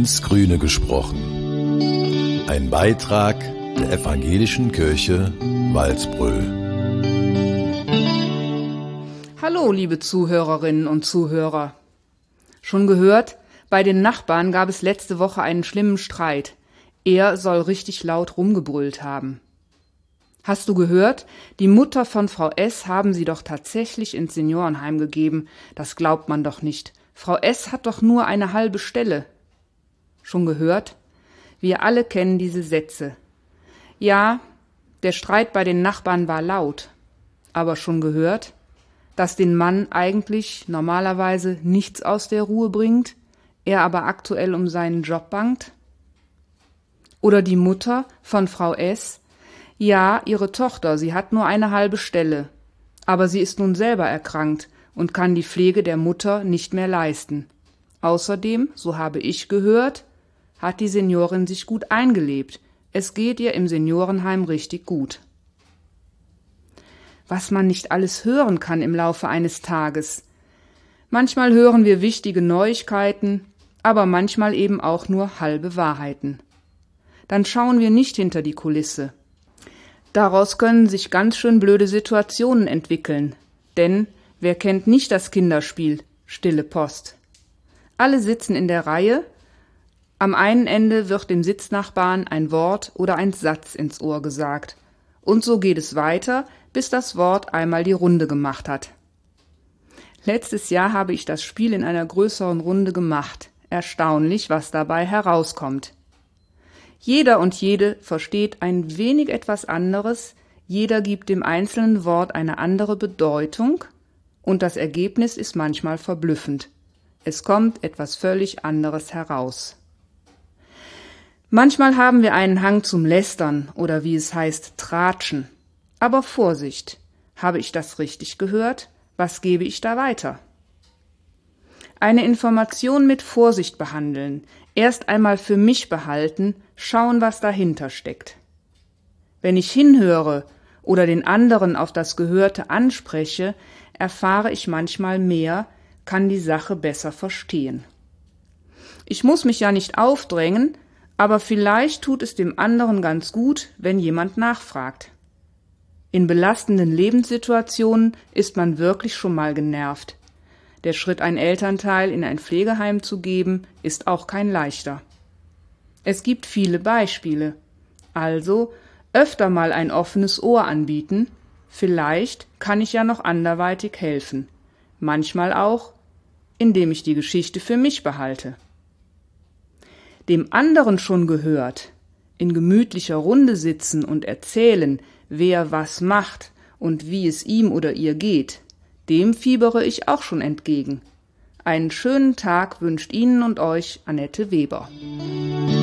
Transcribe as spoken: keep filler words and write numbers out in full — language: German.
ins Grüne gesprochen. Ein Beitrag der Evangelischen Kirche Walsbröl. Hallo, liebe Zuhörerinnen und Zuhörer. Schon gehört, bei den Nachbarn gab es letzte Woche einen schlimmen Streit. Er soll richtig laut rumgebrüllt haben. Hast du gehört? Die Mutter von Frau S. haben sie doch tatsächlich ins Seniorenheim gegeben. Das glaubt man doch nicht. Frau S. hat doch nur eine halbe Stelle. Schon gehört? Wir alle kennen diese Sätze. Ja, der Streit bei den Nachbarn war laut. Aber schon gehört, dass den Mann eigentlich normalerweise nichts aus der Ruhe bringt, er aber aktuell um seinen Job bangt? Oder die Mutter von Frau S., ja, ihre Tochter, sie hat nur eine halbe Stelle, aber sie ist nun selber erkrankt und kann die Pflege der Mutter nicht mehr leisten. Außerdem, so habe ich gehört, hat die Seniorin sich gut eingelebt. Es geht ihr im Seniorenheim richtig gut. Was man nicht alles hören kann im Laufe eines Tages. Manchmal hören wir wichtige Neuigkeiten, aber manchmal eben auch nur halbe Wahrheiten. Dann schauen wir nicht hinter die Kulisse. Daraus können sich ganz schön blöde Situationen entwickeln, denn wer kennt nicht das Kinderspiel Stille Post? Alle sitzen in der Reihe, am einen Ende wird dem Sitznachbarn ein Wort oder ein Satz ins Ohr gesagt. Und so geht es weiter, bis das Wort einmal die Runde gemacht hat. Letztes Jahr habe ich das Spiel in einer größeren Runde gemacht. Erstaunlich, was dabei herauskommt. Jeder und jede versteht ein wenig etwas anderes, jeder gibt dem einzelnen Wort eine andere Bedeutung und das Ergebnis ist manchmal verblüffend. Es kommt etwas völlig anderes heraus. Manchmal haben wir einen Hang zum Lästern oder wie es heißt, Tratschen. Aber Vorsicht, habe ich das richtig gehört? Was gebe ich da weiter? Eine Information mit Vorsicht behandeln, erst einmal für mich behalten, schauen, was dahinter steckt. Wenn ich hinhöre oder den anderen auf das Gehörte anspreche, erfahre ich manchmal mehr, kann die Sache besser verstehen. Ich muss mich ja nicht aufdrängen, aber vielleicht tut es dem anderen ganz gut, wenn jemand nachfragt. In belastenden Lebenssituationen ist man wirklich schon mal genervt. Der Schritt, ein Elternteil in ein Pflegeheim zu geben, ist auch kein leichter. Es gibt viele Beispiele. Also öfter mal ein offenes Ohr anbieten. Vielleicht kann ich ja noch anderweitig helfen. Manchmal auch, indem ich die Geschichte für mich behalte. Dem anderen schon gehört, in gemütlicher Runde sitzen und erzählen, wer was macht und wie es ihm oder ihr geht, dem fiebere ich auch schon entgegen. Einen schönen Tag wünscht Ihnen und euch Annette Weber.